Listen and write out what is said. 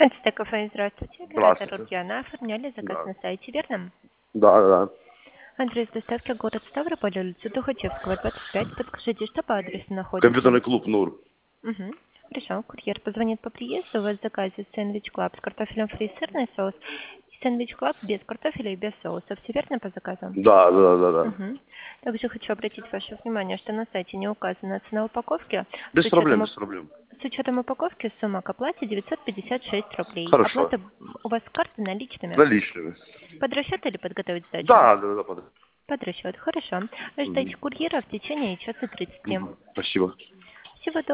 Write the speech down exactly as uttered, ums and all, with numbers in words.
Это кафе, здравствуйте. Оператор Здравствуйте. Рудьяна. Оформляли заказ Да. на сайте, верно? Да, да, да. Адрес доставки город Ставрополь, улица Тухачевского, двадцать пять. Подскажите, что по адресу находится? Компьютерный клуб Нур. Угу. Хорошо. Курьер позвонит по приезду. У вас в заказе сэндвич клаб с картофелем фри, сырный соус. И сэндвич клаб без картофеля и без соуса. Все верно по заказу? Да, да, да, да. Угу. Также хочу обратить ваше внимание, что на сайте не указана цена упаковки. С Без проблем, учетом, без уп- проблем. с учетом упаковки сумма к оплате девятьсот пятьдесят шесть рублей. Хорошо. Оплата у вас с карты наличными. Наличными. Под расчет или подготовить сдачу? Да, да, да, да. Под расчет. Хорошо. Ждайте Мгм. курьера в течение часа тридцати. Мгм. Спасибо. Всего доброго.